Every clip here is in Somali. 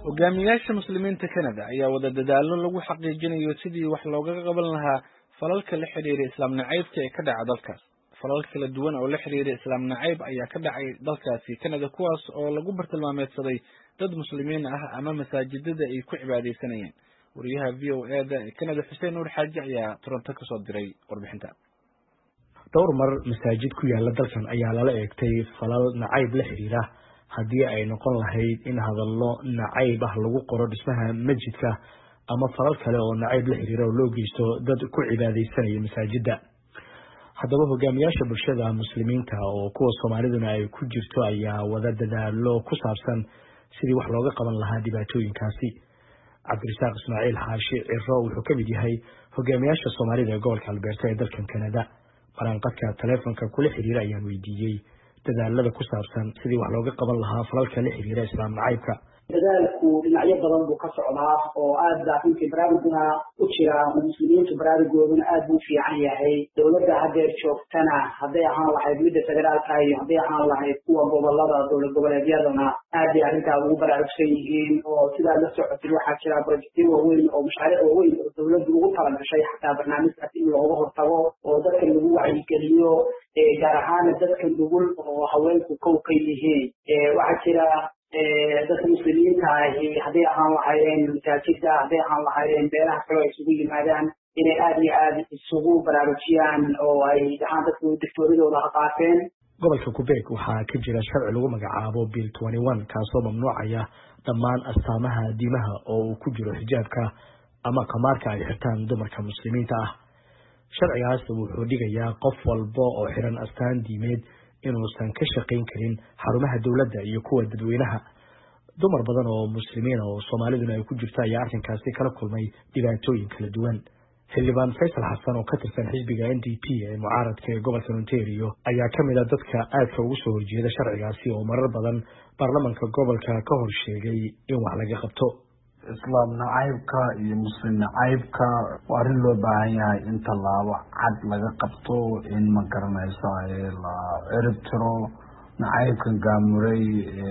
hogaamiyaasha muslimiinta Canada ayaa wada dadaallo lagu xaqiijinayo sidii wax looga qaban lahaa falalka la xiriira islaam nacaybka ee ka dhaca dalkaas. falal kala duwan oo la xiriira islaam nacayb ayaa ka dhacay dalkaasi Canada kuwaas oo lagu bartilmaameedsaday dad muslimiin ah ama masaajidada ay ku cibaadeysanayeen. wariyaha VOA-da ee Canada Xuseen Nuur Xaaji ayaa Toronto ka soo diray warbixinta. dhowr mar masaajid ku yaala dalkan ayaa lala eegtay falal nacayb la xiriira haddii ay noqon lahayd in hadallo nacayb ah lagu qoro dhismaha masjidka ama falal kale oo nacayb la xiriira oo loo geysto dad ku cibaadeysanaya masaajidda. haddaba hogaamiyaasha bulshada muslimiinta oo kuwa Soomaaliduna ay ku jirto ayaa wada dadaallo ku saabsan sidii wax looga qaban lahaa dhibaatooyinkaasi. Cabdirasaaq Ismaaciil Xaashi Ciro wuxuu ka mid yahay hogaamiyaasha Soomaalida ee gobolka Alberta ee dalkan Canada. qaranqadka taleefanka kula xiriira ayaan weydiiyey dadaalada ku saabsan sidii wax looga qaban lahaa falalka la xiriira islaam nacaybka. dadaalku dhinacyo badan buu ka socdaa oo aad baa runtii baraaruguna u jira oo muslimiintu baraarugooduna aad buu fiican yahay. dowladda haddeer joogtana hadday ahaan lahayd midda federaalka iyo hadday ahaan lahayd kuwa gobolada dowlad goboleedyaduna aad bay arrintaa ugu baraarugsan yihiin oo sidaad la socotid waxaa jira projektyo waaweyn oo mashaariic waaweyn oo dowladdu ugu talagashay xataa barnaamijkaas in looga hortago oo dadka lagu wacyigeliyo gaar ahaan dadka nugul oo haweenku kow ka yihiin. waxaa jira dadka muslimiinta ahi hadday ahaan lahaayeen masaajidda hadday ahaan lahaayeen beelaha kale ay isugu yimaadaan inay aad iyo aad isugu baraarujiyaan oo ay dhahaan dadku digtooradooda ha qaateen. gobolka Quebec waxaa ka jira sharci lagu magacaabo Bill 21 kaasoo mamnuucaya dhammaan astaamaha diimaha oo uu ku jiro xijaabka ama qamaarka ay xirtaan dumarka muslimiinta ah. sharcigaas wuxuu dhigayaa qof walba oo xiran astaan diimeed inuusan ka shaqayn karin xarumaha dowladda iyo kuwa dadweynaha. dumar badan oo muslimiin oo Soomaaliduna ay ku jirto ayaa arrinkaasi kala kulmay dhibaatooyin kala duwan. xildhibaan Faysal Xasan oo ka tirsan xisbiga NDP ee mucaaradka ee gobolka Ontario ayaa ka mid ah dadka aadka ugu soo horjeeda sharcigaasi oo marar badan baarlamaanka gobolka ka hor sheegay in wax laga qabto. islaam nacaybka iyo muslim nacaybka waa arrin loo baahan yahay in tallaabo cad laga qabto in ma garanaysa la ciribtiro nacaybkan gaamuray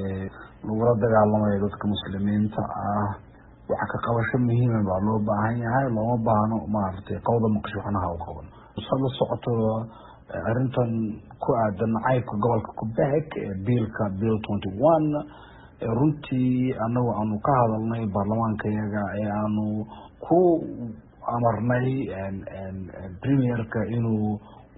lagula dagaalamayo dadka muslimiinta ah. waxa ka qabasho muhiima baa loo baahan yahay looma baahno maaragtay qowda maqshuuxnaha u qaban sad la socoto arrintan ku aadan nacaybka gobolka Quebec ee Bill 21 runtii anagu aanu ka hadalnay baarlamaankayaga ee aanu ku amarnay premierka inuu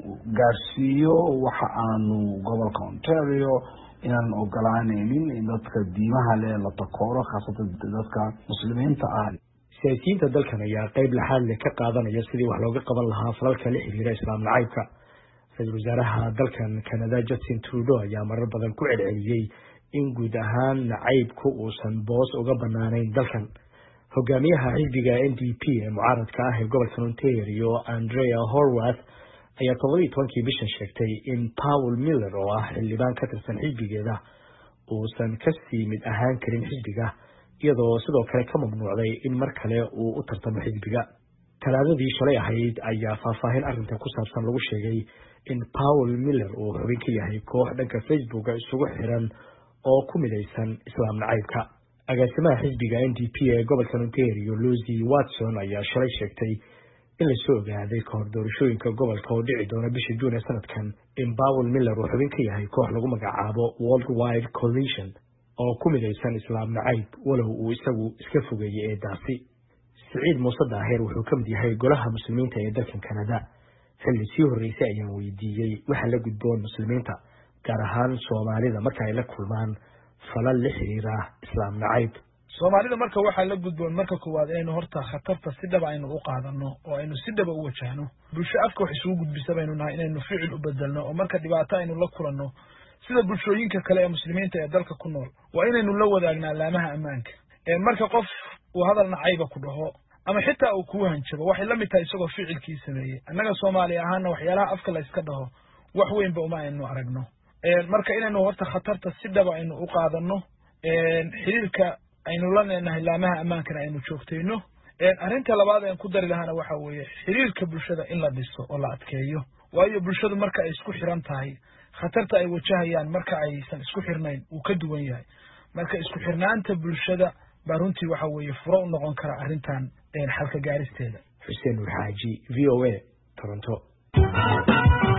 gaarsiiyo waxa aanu gobolka Ontario inaan ogolaanaynin in dadka diimaha leh la takooro khaasatan dadka muslimiinta ah. siyaasiyiinta dalkan ayaa qayb laxaad leh ka qaadanaya sidii wax looga qaban lahaa falalka la xiriira islaam nacaybka. ra-iisul wasaaraha dalkan Canada Justin Trudeau ayaa marar badan ku celceliyey in guud ahaan nacaybku uusan boos uga banaanayn dalkan. hogaamiyaha xisbiga NDP ee mucaaradka ah ee gobolka Ontario Andrea Horwath ayaa 12 bishan sheegtay in Paul Miller oo ah xildhibaan ka tirsan xisbigeeda uusan ka sii mid ahaan karin xisbiga iyadoo sidoo kale ka mamnuucday in mar kale uu u tartamo xisbiga. talaadadii shalay ahayd ayaa faahfaahin arrinta ku saabsan lagu sheegay in Paul Miller uu xubin ka yahay koox dhanka Facebook isugu xiran oo ku midaysan islaam nacaybka. agaasimaha xisbiga NDP ee gobolka Ontario Lucy Watson ayaa shalay sheegtay in la soo ogaaday ka hor doorashooyinka gobolka oo dhici doona bishii Juun ee sanadkan in Paul Miller uu xubin ka yahay koox lagu magacaabo Worldwide Coalition oo ku midaysan islaam nacayb walow uu isagu iska fogeeyay eedaasi. Siciid Muuse Daahir wuxuu ka mid yahay golaha muslimiinta ee dalkan Canada. xilli sii horreysay ayaan weydiiyey waxa la gudboon muslimiinta gaar ahaan Soomaalida marka ay la kulmaan falal la xiriira islaam nacayb. Soomaalida marka waxa la gudboon marka koowaad aynu horta khatarta si dhab aynu u qaadano oo aynu si dhab u wajahno. bulsho afka wax isugu gudbisabaynu nahay inaynu ficil u bedelno oo marka dhibaato aynu la kulanno sida bulshooyinka kale ee muslimiinta ee dalka ku nool waa inaynu la wadaagnaa laamaha ammaanka. marka qof uu hadal nacayb ku dhaho ama xitaa uu ku hanjabo waxay la mid tahay isagoo ficilkiisa sameeyay. annaga Soomaali ahaana waxyaalaha afka la iska dhaho wax weyn ba uma aynu aragno. marka inaynu horta khatarta si dhab aynu u qaadano xiriirka aynu la leenahay laamaha ammaankana aynu joogtayno. arrinta labaad ee ku dari lahaana waxa weeye xiriirka bulshada in la dhiso oo la adkeeyo. waayo bulshadu marka ay isku xiran tahay khatarta ay wajahayaan marka aysan isku xirnayn uu ka duwan yahay. marka isku xirnaanta bulshada baa runtii waxa weeye furo u noqon kara arrintan xalka gaaristeeda. Xuseen Nuur Xaaji, VOA, Toronto.